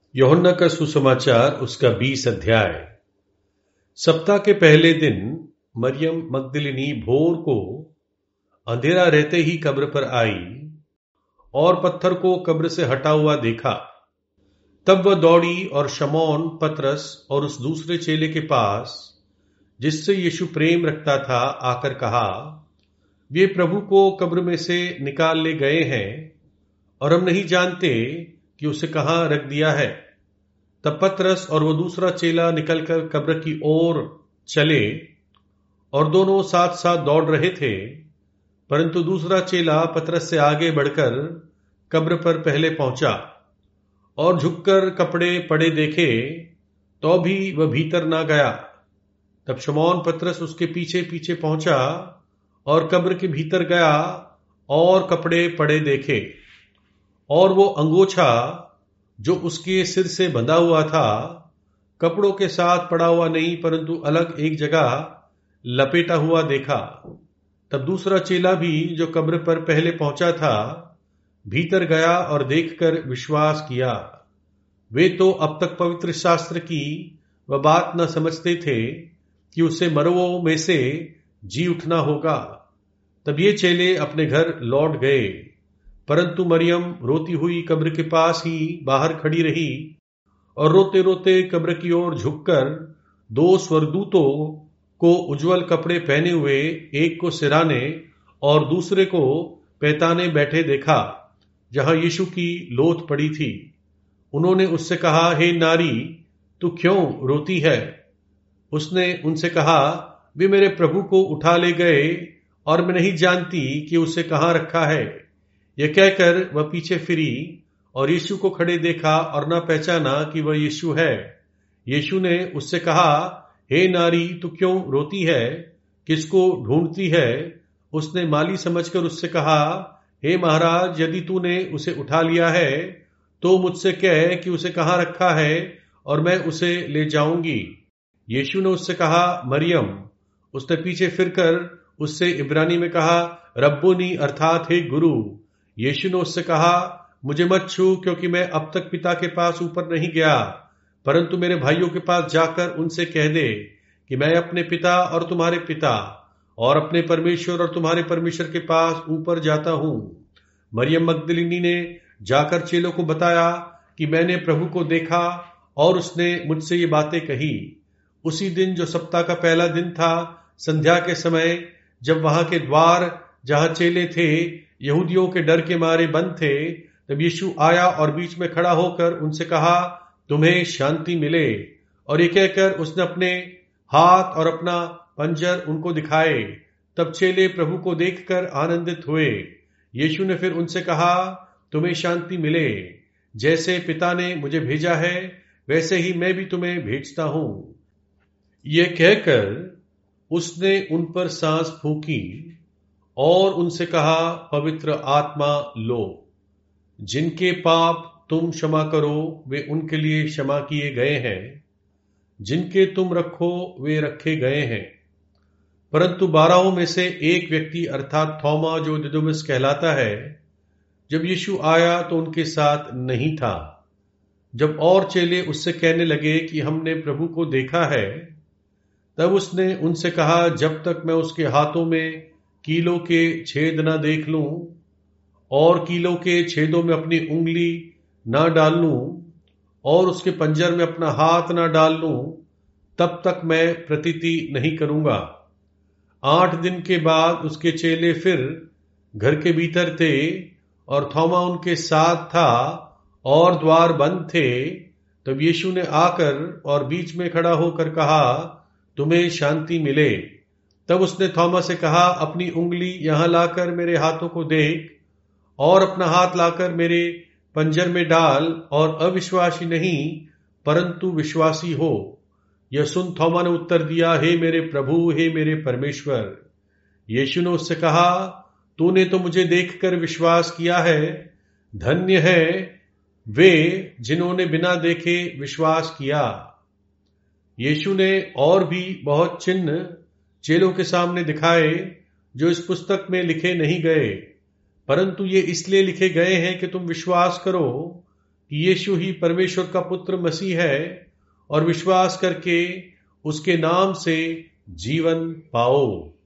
यूहन्ना का सुसमाचार उसका 20 अध्याय। सप्ताह के पहले दिन मरियम मगदलिनी भोर को अंधेरा रहते ही कब्र पर आई और पत्थर को कब्र से हटा हुआ देखा। तब वह दौड़ी और शमौन पतरस और उस दूसरे चेले के पास जिससे यीशु प्रेम रखता था आकर कहा, वे प्रभु को कब्र में से निकाल ले गए हैं और हम नहीं जानते कि उसे कहां रख दिया है। तब पतरस और वो दूसरा चेला निकलकर कब्र की ओर चले और दोनों साथ साथ दौड़ रहे थे, परंतु दूसरा चेला पतरस से आगे बढ़कर कब्र पर पहले पहुंचा और झुककर कपड़े पड़े देखे तो भी वह भीतर ना गया। तब शमौन पतरस उसके पीछे पीछे पहुंचा और कब्र के भीतर गया और कपड़े पड़े देखे, और वो अंगोछा जो उसके सिर से बंधा हुआ था कपड़ों के साथ पड़ा हुआ नहीं, परंतु अलग एक जगह लपेटा हुआ देखा। तब दूसरा चेला भी जो कब्र पर पहले पहुंचा था भीतर गया और देखकर विश्वास किया। वे तो अब तक पवित्र शास्त्र की वह बात न समझते थे कि उसे मरवों में से जी उठना होगा। तब ये चेले अपने घर लौट गए, परंतु मरियम रोती हुई कब्र के पास ही बाहर खड़ी रही और रोते रोते कब्र की ओर झुककर दो स्वर्गदूतों को उज्जवल कपड़े पहने हुए, एक को सिराने और दूसरे को पैताने बैठे देखा जहां यीशु की लोथ पड़ी थी। उन्होंने उससे कहा, हे नारी, तू क्यों रोती है? उसने उनसे कहा, वे मेरे प्रभु को उठा ले गए और मैं नहीं जानती कि उसे कहां रखा है। यह कहकर वह पीछे फिरी और यीशु को खड़े देखा और न पहचाना कि वह यीशु है। यीशु ने उससे कहा, हे नारी, तू क्यों रोती है? किसको ढूंढती है? उसने माली समझकर उससे कहा, हे महाराज, यदि तूने उसे उठा लिया है तो मुझसे कह कि उसे कहां रखा है और मैं उसे ले जाऊंगी। यीशु ने उससे कहा, मरियम। उसने पीछे फिरकर उससे इब्रानी में कहा, रब्बोनी, अर्थात हे गुरु। यीशु ने उससे कहा, मुझे मत छू, क्योंकि मैं अब तक पिता के पास ऊपर नहीं गया, परंतु मेरे भाइयों के पास जाकर उनसे कह दे कि मैं अपने पिता और तुम्हारे पिता और अपने परमेश्वर और तुम्हारे परमेश्वर के पास ऊपर जाता हूं। मरियम मगदलिनी ने जाकर चेलों को बताया कि मैंने प्रभु को देखा और उसने मुझसे ये बातें कही। उसी दिन जो सप्ताह का पहला दिन था, संध्या के समय, जब वहां के द्वार जहां चेले थे यहूदियों के डर के मारे बंद थे, तब यीशु आया और बीच में खड़ा होकर उनसे कहा, तुम्हें शांति मिले। और ये कहकर उसने अपने हाथ और अपना पंजर उनको दिखाए। तब चेले प्रभु को देखकर आनंदित हुए। यीशु ने फिर उनसे कहा, तुम्हें शांति मिले। जैसे पिता ने मुझे भेजा है वैसे ही मैं भी तुम्हें भेजता हूं। यह कहकर उसने उन पर सांस फूंकी और उनसे कहा, पवित्र आत्मा लो। जिनके पाप तुम क्षमा करो वे उनके लिए क्षमा किए गए हैं, जिनके तुम रखो वे रखे गए हैं। परंतु 12 में से एक व्यक्ति अर्थात थोमा, जो दिदुमुस कहलाता है, जब यीशु आया तो उनके साथ नहीं था। जब और चेले उससे कहने लगे कि हमने प्रभु को देखा है, तब उसने उनसे कहा, जब तक मैं उसके हाथों में कीलों के छेद न देख लूं और कीलों के छेदों में अपनी उंगली न डाल लूं और उसके पंजर में अपना हाथ न डाल लूं, तब तक मैं प्रतीति नहीं करूंगा। 8 दिन के बाद उसके चेले फिर घर के भीतर थे और थोमा उनके साथ था और द्वार बंद थे। तब यीशु ने आकर और बीच में खड़ा होकर कहा, तुम्हें शांति मिले। तब उसने थोमा से कहा, अपनी उंगली यहां लाकर मेरे हाथों को देख और अपना हाथ लाकर मेरे पंजर में डाल और अविश्वासी नहीं परंतु विश्वासी हो। यह सुन थोमा ने उत्तर दिया, हे मेरे प्रभु, हे मेरे परमेश्वर। यीशु ने उससे कहा, तूने तो मुझे देखकर विश्वास किया है। धन्य है वे जिन्होंने बिना देखे विश्वास किया। यीशु ने और भी बहुत चिन्ह चेलों के सामने दिखाए जो इस पुस्तक में लिखे नहीं गए, परंतु ये इसलिए लिखे गए हैं कि तुम विश्वास करो कि यीशु ही परमेश्वर का पुत्र मसीह है और विश्वास करके उसके नाम से जीवन पाओ।